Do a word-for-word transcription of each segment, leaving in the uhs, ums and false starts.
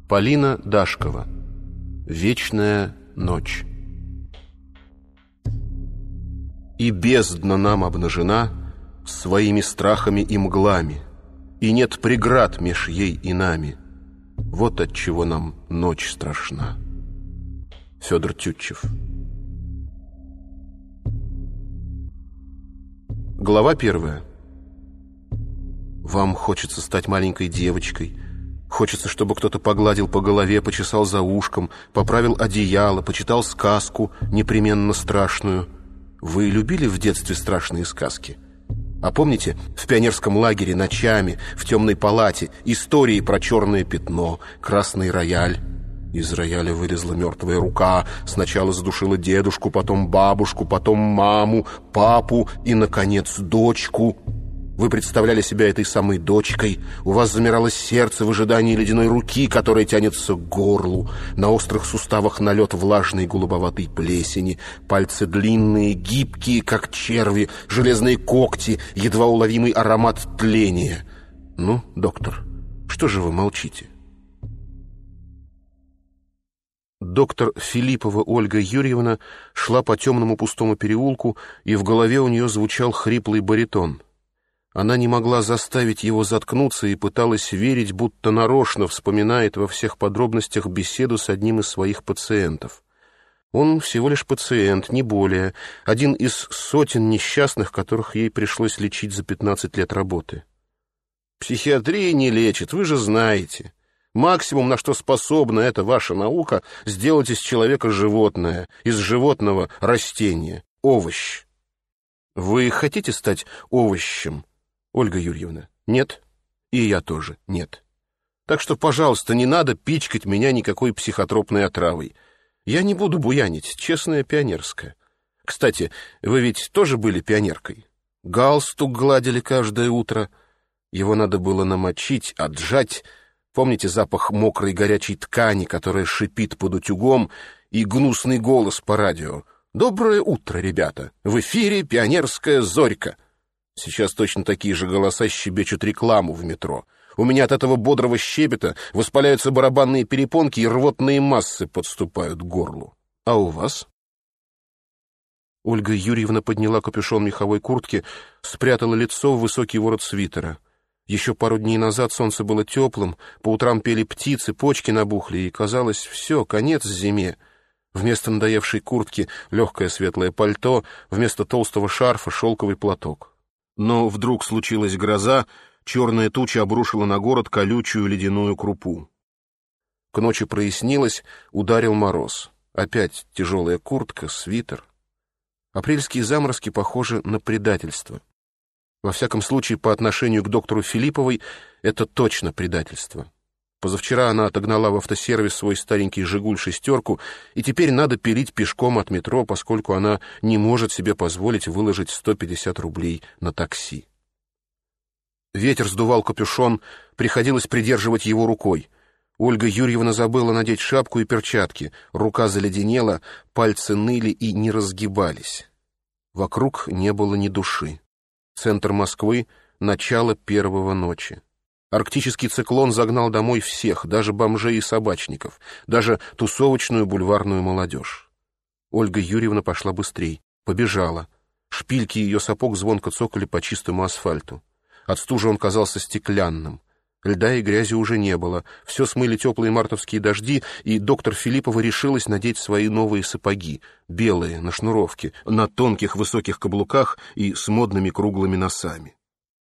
Полина Дашкова. «Вечная ночь». И бездна нам обнажена своими страхами и мглами, и нет преград меж ей и нами. Вот отчего нам ночь страшна. Федор Тютчев. Глава первая. Вам хочется стать маленькой девочкой. Хочется, чтобы кто-то погладил по голове, почесал за ушком, поправил одеяло, почитал сказку, непременно страшную. Вы любили в детстве страшные сказки? А помните, в пионерском лагере ночами, в темной палате, истории про черное пятно, красный рояль? Из рояля вылезла мертвая рука, сначала задушила дедушку, потом бабушку, потом маму, папу и, наконец, дочку. Вы представляли себя этой самой дочкой. У вас замирало сердце в ожидании ледяной руки, которая тянется к горлу. На острых суставах налет влажной голубоватой плесени. Пальцы длинные, гибкие, как черви, железные когти, едва уловимый аромат тления. Ну, доктор, что же вы молчите? Доктор Филиппова Ольга Юрьевна шла по темному пустому переулку, и в голове у нее звучал хриплый баритон. Она не могла заставить его заткнуться и пыталась верить, будто нарочно вспоминает во всех подробностях беседу с одним из своих пациентов. Он всего лишь пациент, не более, один из сотен несчастных, которых ей пришлось лечить за пятнадцать лет работы. Психиатрия не лечит, вы же знаете. Максимум, на что способна эта ваша наука, сделать из человека животное, из животного растение, овощ. Вы хотите стать овощем, Ольга Юрьевна? Нет? И я тоже нет. Так что, пожалуйста, не надо пичкать меня никакой психотропной отравой. Я не буду буянить, честная пионерская. Кстати, вы ведь тоже были пионеркой? Галстук гладили каждое утро. Его надо было намочить, отжать. Помните запах мокрой горячей ткани, которая шипит под утюгом, и гнусный голос по радио? «Доброе утро, ребята! В эфире пионерская зорька!» Сейчас точно такие же голоса щебечут рекламу в метро. У меня от этого бодрого щебета воспаляются барабанные перепонки, и рвотные массы подступают к горлу. А у вас? Ольга Юрьевна подняла капюшон меховой куртки, спрятала лицо в высокий ворот свитера. Еще пару дней назад солнце было теплым, по утрам пели птицы, почки набухли, и казалось, все, конец зиме. Вместо надоевшей куртки легкое светлое пальто, вместо толстого шарфа шелковый платок. Но вдруг случилась гроза, черная туча обрушила на город колючую ледяную крупу. К ночи прояснилось, ударил мороз. Опять тяжелая куртка, свитер. Апрельские заморозки похожи на предательство. Во всяком случае, по отношению к доктору Филипповой, это точно предательство. Позавчера она отогнала в автосервис свой старенький «Жигуль» шестерку, и теперь надо пилить пешком от метро, поскольку она не может себе позволить выложить сто пятьдесят рублей на такси. Ветер сдувал капюшон, приходилось придерживать его рукой. Ольга Юрьевна забыла надеть шапку и перчатки, рука заледенела, пальцы ныли и не разгибались. Вокруг не было ни души. Центр Москвы, начало первого ночи. Арктический циклон загнал домой всех, даже бомжей и собачников, даже тусовочную бульварную молодежь. Ольга Юрьевна пошла быстрей, побежала. Шпильки ее сапог звонко цокали по чистому асфальту. От стужи он казался стеклянным. Льда и грязи уже не было, все смыли теплые мартовские дожди, и доктор Филиппова решилась надеть свои новые сапоги, белые, на шнуровке, на тонких высоких каблуках и с модными круглыми носами.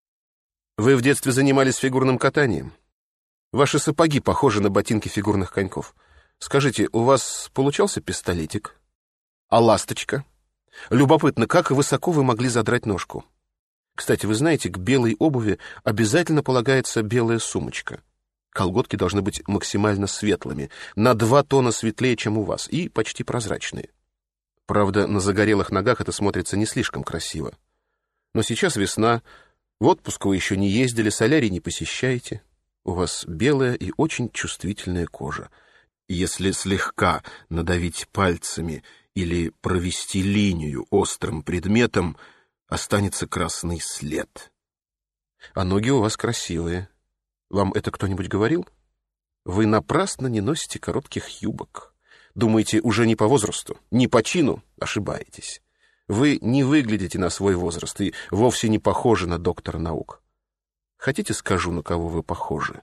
Вы в детстве занимались фигурным катанием? Ваши сапоги похожи на ботинки фигурных коньков. Скажите, у вас получался пистолетик? А ласточка? Любопытно, как высоко вы могли задрать ножку? Кстати, вы знаете, к белой обуви обязательно полагается белая сумочка. Колготки должны быть максимально светлыми, на два тона светлее, чем у вас, и почти прозрачные. Правда, на загорелых ногах это смотрится не слишком красиво. Но сейчас весна, в отпуск вы еще не ездили, солярий не посещаете. У вас белая и очень чувствительная кожа. Если слегка надавить пальцами или провести линию острым предметом, останется красный след. А ноги у вас красивые. Вам это кто-нибудь говорил? Вы напрасно не носите коротких юбок. Думаете, уже не по возрасту, не по чину? Ошибаетесь. Вы не выглядите на свой возраст и вовсе не похожи на доктора наук. Хотите, скажу, на кого вы похожи?»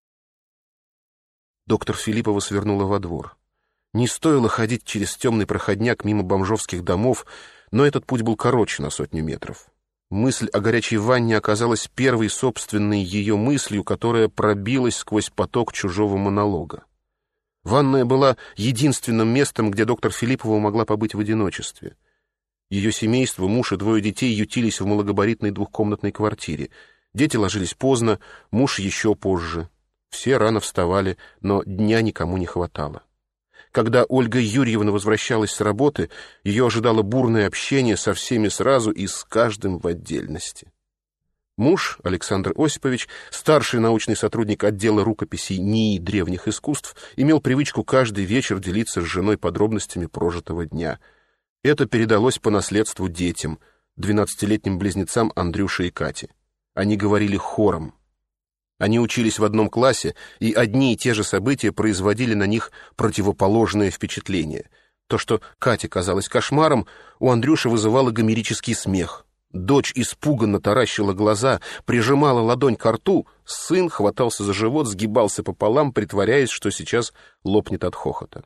Доктор Филиппова свернула во двор. Не стоило ходить через темный проходняк мимо бомжовских домов, но этот путь был короче на сотню метров. Мысль о горячей ванне оказалась первой собственной ее мыслью, которая пробилась сквозь поток чужого монолога. Ванная была единственным местом, где доктор Филиппова могла побыть в одиночестве. Ее семейство, муж и двое детей ютились в малогабаритной двухкомнатной квартире. Дети ложились поздно, муж еще позже. Все рано вставали, но дня никому не хватало. Когда Ольга Юрьевна возвращалась с работы, ее ожидало бурное общение со всеми сразу и с каждым в отдельности. Муж, Александр Осипович, старший научный сотрудник отдела рукописей НИИ древних искусств, имел привычку каждый вечер делиться с женой подробностями прожитого дня. Это передалось по наследству детям, двенадцатилетним близнецам Андрюше и Кате. Они говорили хором. Они учились в одном классе, и одни и те же события производили на них противоположное впечатление. То, что Кате казалось кошмаром, у Андрюши вызывало гомерический смех. Дочь испуганно таращила глаза, прижимала ладонь ко рту, сын хватался за живот, сгибался пополам, притворяясь, что сейчас лопнет от хохота.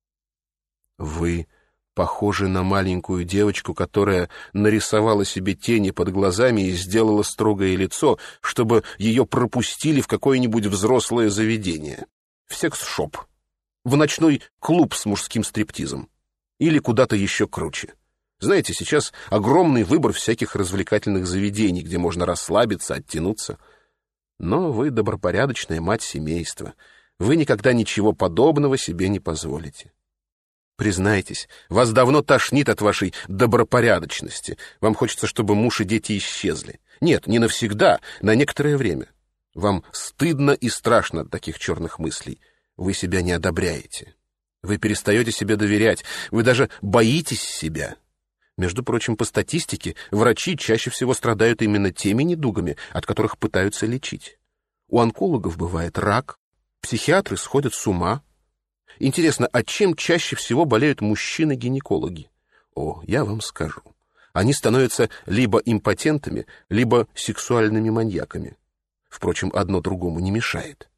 «Вы похожи на маленькую девочку, которая нарисовала себе тени под глазами и сделала строгое лицо, чтобы ее пропустили в какое-нибудь взрослое заведение. В секс-шоп, в ночной клуб с мужским стриптизом или куда-то еще круче. Знаете, сейчас огромный выбор всяких развлекательных заведений, где можно расслабиться, оттянуться. Но вы добропорядочная мать семейства. Вы никогда ничего подобного себе не позволите. Признайтесь, вас давно тошнит от вашей добропорядочности. Вам хочется, чтобы муж и дети исчезли. Нет, не навсегда, на некоторое время. Вам стыдно и страшно от таких черных мыслей. Вы себя не одобряете. Вы перестаете себе доверять. Вы даже боитесь себя. Между прочим, по статистике, врачи чаще всего страдают именно теми недугами, от которых пытаются лечить. У онкологов бывает рак, психиатры сходят с ума. Интересно, а чем чаще всего болеют мужчины-гинекологи? О, я вам скажу. Они становятся либо импотентами, либо сексуальными маньяками. Впрочем, одно другому не мешает.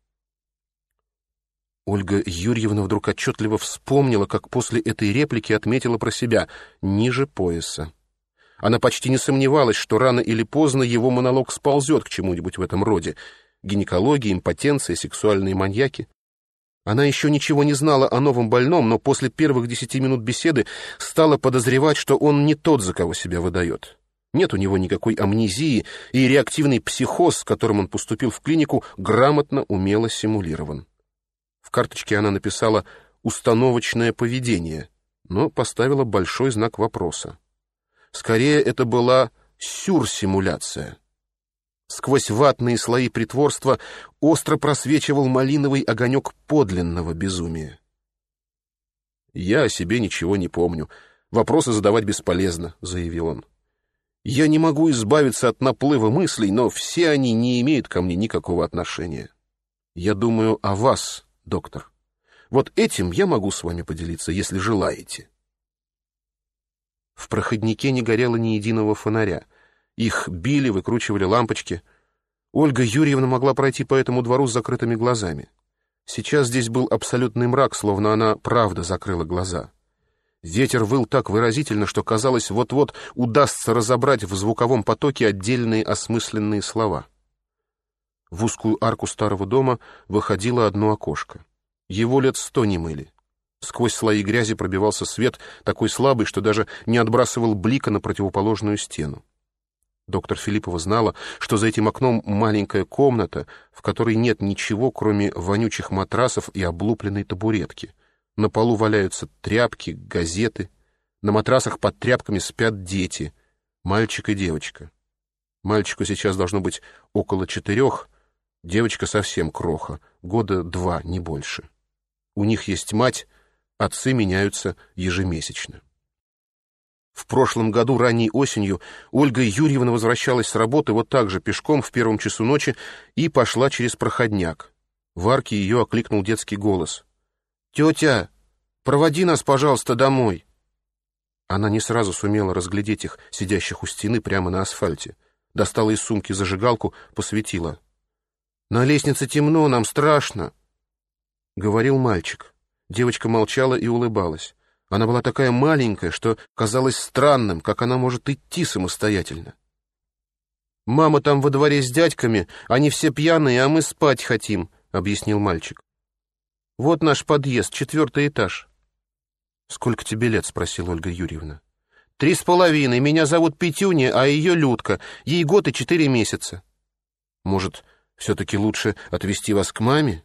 Ольга Юрьевна вдруг отчетливо вспомнила, как после этой реплики отметила про себя «ниже пояса». Она почти не сомневалась, что рано или поздно его монолог сползет к чему-нибудь в этом роде. Гинекология, импотенция, сексуальные маньяки. Она еще ничего не знала о новом больном, но после первых десяти минут беседы стала подозревать, что он не тот, за кого себя выдает. Нет у него никакой амнезии, и реактивный психоз, с которым он поступил в клинику, грамотно, умело симулирован. В карточке она написала «установочное поведение», но поставила большой знак вопроса. Скорее, это была сюрсимуляция. Сквозь ватные слои притворства остро просвечивал малиновый огонек подлинного безумия. «Я о себе ничего не помню. Вопросы задавать бесполезно», — заявил он. «Я не могу избавиться от наплыва мыслей, но все они не имеют ко мне никакого отношения. Я думаю о вас, доктор. Вот этим я могу с вами поделиться, если желаете». В проходнике не горело ни единого фонаря. Их били, выкручивали лампочки. Ольга Юрьевна могла пройти по этому двору с закрытыми глазами. Сейчас здесь был абсолютный мрак, словно она правда закрыла глаза. Ветер выл так выразительно, что казалось, вот-вот удастся разобрать в звуковом потоке отдельные осмысленные слова. В узкую арку старого дома выходило одно окошко. Его лет сто не мыли. Сквозь слои грязи пробивался свет, такой слабый, что даже не отбрасывал блика на противоположную стену. Доктор Филиппова знала, что за этим окном маленькая комната, в которой нет ничего, кроме вонючих матрасов и облупленной табуретки. На полу валяются тряпки, газеты. На матрасах под тряпками спят дети, мальчик и девочка. Мальчику сейчас должно быть около четырех, девочка совсем кроха, года два, не больше. У них есть мать, отцы меняются ежемесячно. В прошлом году ранней осенью Ольга Юрьевна возвращалась с работы вот так же пешком в первом часу ночи и пошла через проходняк. В арке ее окликнул детский голос. «Тетя, проводи нас, пожалуйста, домой!» Она не сразу сумела разглядеть их, сидящих у стены прямо на асфальте. Достала из сумки зажигалку, посветила. «На лестнице темно, нам страшно!» — говорил мальчик. Девочка молчала и улыбалась. Она была такая маленькая, что казалось странным, как она может идти самостоятельно. «Мама там во дворе с дядьками, они все пьяные, а мы спать хотим», — объяснил мальчик. «Вот наш подъезд, четвертый этаж». «Сколько тебе лет?» — спросила Ольга Юрьевна. «Три с половиной. Меня зовут Петюня, а ее Людка. Ей год и четыре месяца». «Может, все-таки лучше отвезти вас к маме?»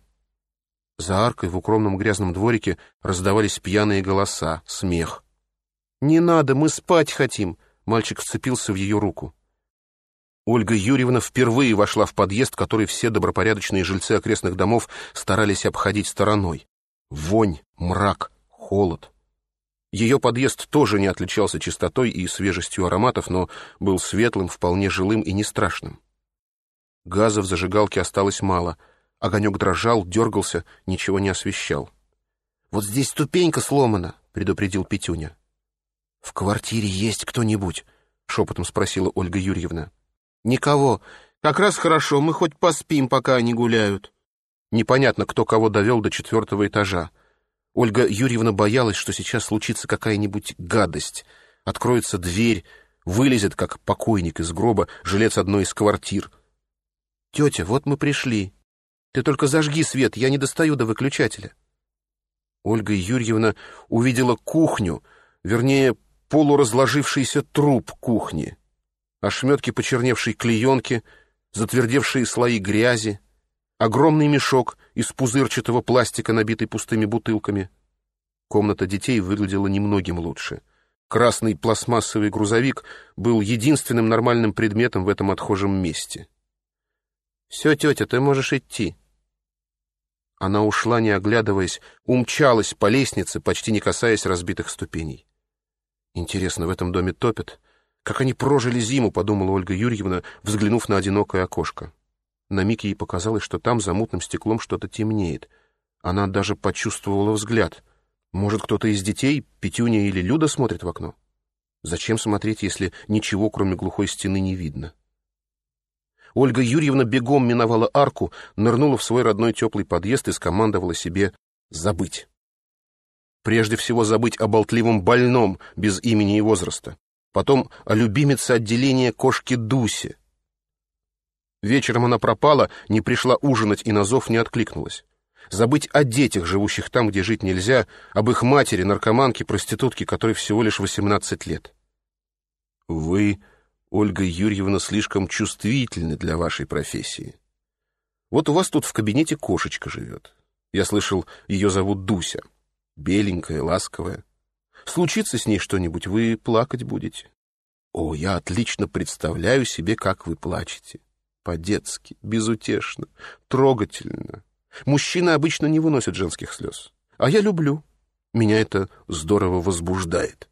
За аркой в укромном грязном дворике раздавались пьяные голоса, смех. «Не надо, мы спать хотим!» — мальчик вцепился в ее руку. Ольга Юрьевна впервые вошла в подъезд, который все добропорядочные жильцы окрестных домов старались обходить стороной. Вонь, мрак, холод. Ее подъезд тоже не отличался чистотой и свежестью ароматов, но был светлым, вполне жилым и не страшным. Газа в зажигалке осталось мало. Огонек дрожал, дергался, ничего не освещал. «Вот здесь ступенька сломана», — предупредил Петюня. «В квартире есть кто-нибудь?» — шепотом спросила Ольга Юрьевна. «Никого. Как раз хорошо, мы хоть поспим, пока они гуляют». Непонятно, кто кого довел до четвертого этажа. Ольга Юрьевна боялась, что сейчас случится какая-нибудь гадость. Откроется дверь, вылезет, как покойник из гроба, жилец одной из квартир. «Тетя, вот мы пришли. Ты только зажги свет, я не достаю до выключателя». Ольга Юрьевна увидела кухню, вернее, полуразложившийся труп кухни. Ошметки почерневшей клеенки, затвердевшие слои грязи, огромный мешок из пузырчатого пластика, набитый пустыми бутылками. Комната детей выглядела немногим лучше. Красный пластмассовый грузовик был единственным нормальным предметом в этом отхожем месте. «Все, тетя, ты можешь идти». Она ушла, не оглядываясь, умчалась по лестнице, почти не касаясь разбитых ступеней. «Интересно, в этом доме топят? Как они прожили зиму», — подумала Ольга Юрьевна, взглянув на одинокое окошко. На миг ей показалось, что там за мутным стеклом что-то темнеет. Она даже почувствовала взгляд. Может, кто-то из детей, Петюня или Люда, смотрит в окно? Зачем смотреть, если ничего, кроме глухой стены, не видно? Ольга Юрьевна бегом миновала арку, нырнула в свой родной теплый подъезд и скомандовала себе «забыть». Прежде всего забыть о болтливом больном без имени и возраста. Потом о любимице отделения кошки Дусе. Вечером она пропала, не пришла ужинать и на зов не откликнулась. Забыть о детях, живущих там, где жить нельзя, об их матери, наркоманке, проститутке, которой всего лишь восемнадцать лет. Вы, Ольга Юрьевна, слишком чувствительны для вашей профессии. Вот у вас тут в кабинете кошечка живет. Я слышал, ее зовут Дуся. Беленькая, ласковая. Случится с ней что-нибудь, вы плакать будете. О, я отлично представляю себе, как вы плачете. По-детски, безутешно, трогательно. Мужчины обычно не выносят женских слез. А я люблю. Меня это здорово возбуждает.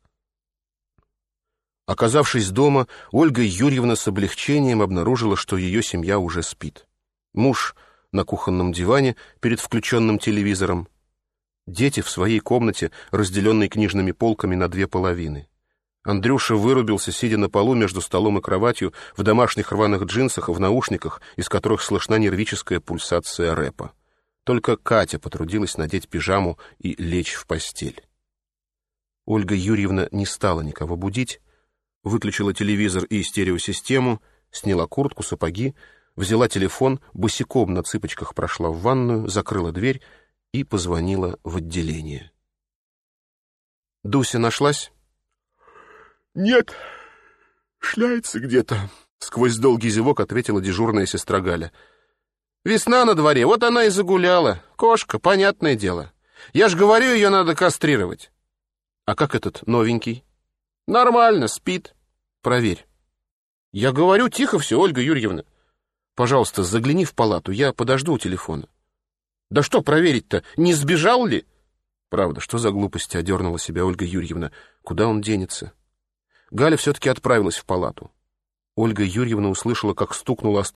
Оказавшись дома, Ольга Юрьевна с облегчением обнаружила, что ее семья уже спит. Муж на кухонном диване перед включенным телевизором. Дети в своей комнате, разделенной книжными полками на две половины. Андрюша вырубился, сидя на полу между столом и кроватью, в домашних рваных джинсах и в наушниках, из которых слышна нервическая пульсация рэпа. Только Катя потрудилась надеть пижаму и лечь в постель. Ольга Юрьевна не стала никого будить, выключила телевизор и стереосистему, сняла куртку, сапоги, взяла телефон, босиком на цыпочках прошла в ванную, закрыла дверь и позвонила в отделение. «Дуся нашлась?» «Нет, шляется где-то», — сквозь долгий зевок ответила дежурная сестра Галя. «Весна на дворе, вот она и загуляла. Кошка, понятное дело. Я ж говорю, ее надо кастрировать». «А как этот новенький?» «Нормально, спит». «Проверь». «Я говорю, тихо все, Ольга Юрьевна. Пожалуйста, загляни в палату, я подожду у телефона». «Да что проверить-то, не сбежал ли?» «Правда, что за глупости?» — одернула себя Ольга Юрьевна. «Куда он денется?» Галя все-таки отправилась в палату. Ольга Юрьевна услышала, как стукнула